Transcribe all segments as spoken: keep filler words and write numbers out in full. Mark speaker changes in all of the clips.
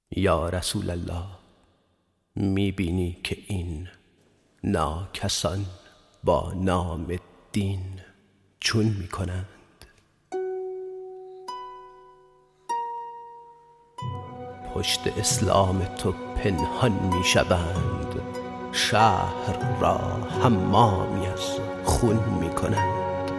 Speaker 1: یا رسول الله، میبینی که این ناکسان با نام دین چون میکنند؟ پشت اسلام تو پنهان میشوند، شهر را حمامی از خون میکنند.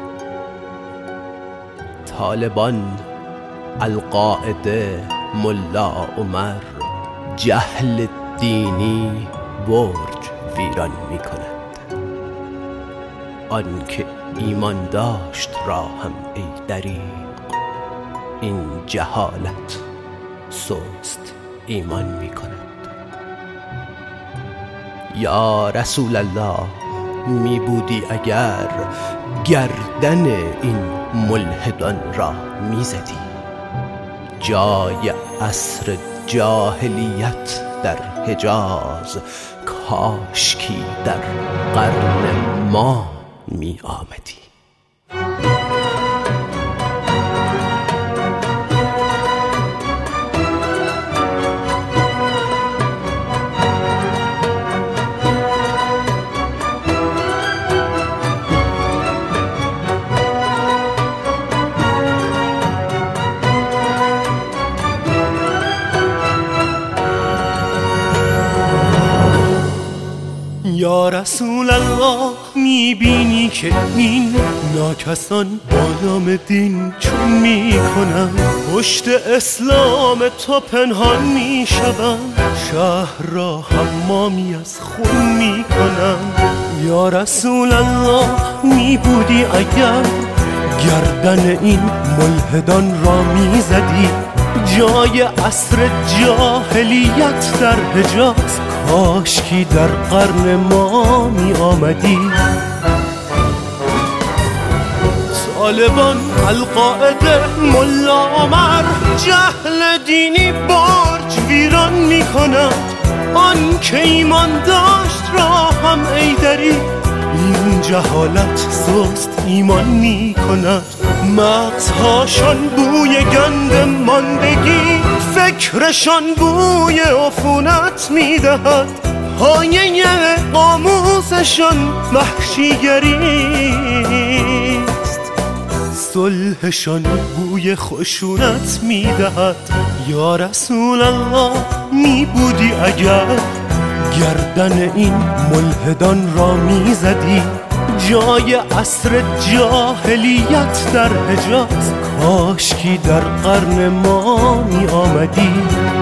Speaker 1: طالبان، القاعده، ملا عمر، جهل دینی برج ویران می کند. آن که ایمان داشت را هم ای دریغ، این جهالت سست ایمان می کند. یا رسول الله، می بودی اگر گردن این ملحدان را می زدی، جای عصر جاهلیت در حجاز کاشکی در قرن ما می آمدی.
Speaker 2: یا رسول الله، میبینی که این ناکسان با نام دین چون میکنن؟ پشت اسلام تو پنهان میشوند، شهر را حمامی از خون میکنن. یا رسول الله، میبودی اگر گردن این ملحدان را میزدی، جای عصر جاهلیت در حجاز کاشکی در قرن ما می آمدی. طالبان، القاعده، ملا عمر، جهل دینی برج ویران می کند. آن که ایمان داشت را هم ای دری، این جهالت سست ایمان می کند. مغزهاشان بوی گند ماندگی، فکرشان بوی عفونت می دهد. پایه قاموسشان وحشیگریست، صلحشان بوی خشونت می دهد. یا رسول الله، می بودی اگر گردن این ملحدان را می زدی، جای عصر جاهلیت در حجاز کاشکی در قرن ما می آمدی.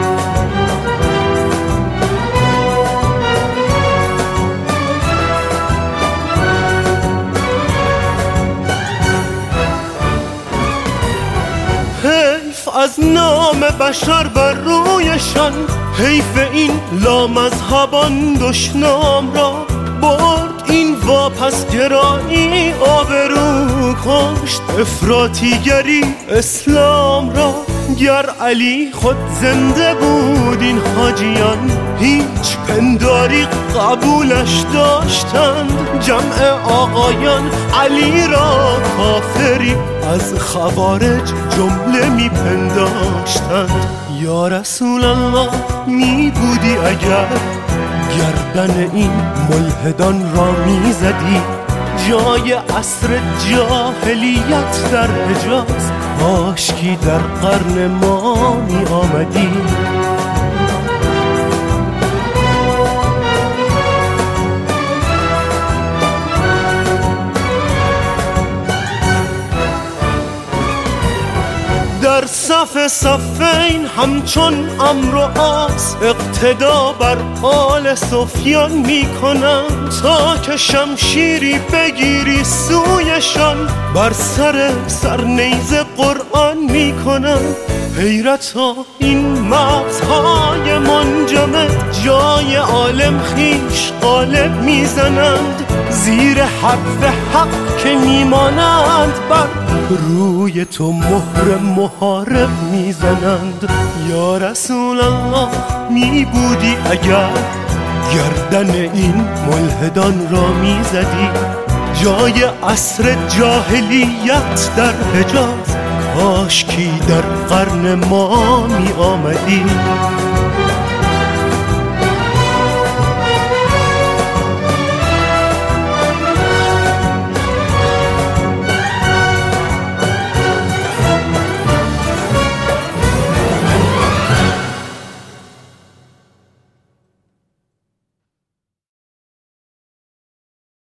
Speaker 2: حیف از نام بشر بر رویشان، حیف این لامذهبان دشنام را. برد این واپس گرایی آبرو کشت، افراطیگری اسلام را. گر علی خود زنده بود این حاجیان، هیچ پنداری قبولش داشتند. جمع آقایان علی را کافری از خوارج جمله می پنداشتند. یا رسول الله، می بودی اگر گردن این ملحدان را می زدی، جای عصر جاهلیت در حجاز کاشکی در قرن ما می آمدی. در صف صفین همچون عمرو و عاص، اقتدا بر آل سفیان می کنند. تا که شمشیری بگیری سویشان، بر سر سر نیزه قرآن می کنند. حیرت ها این مغزهای منجمد، جای عالم خیش غالب می زنند. زیر حرف حق که می مانند، بر روی تو مهر محارب می زنند. یا رسول الله، می بودی اگر گردن این ملحدان را می زدی، جای عصر جاهلیت در حجاز کاشکی در قرن ما می آمدی.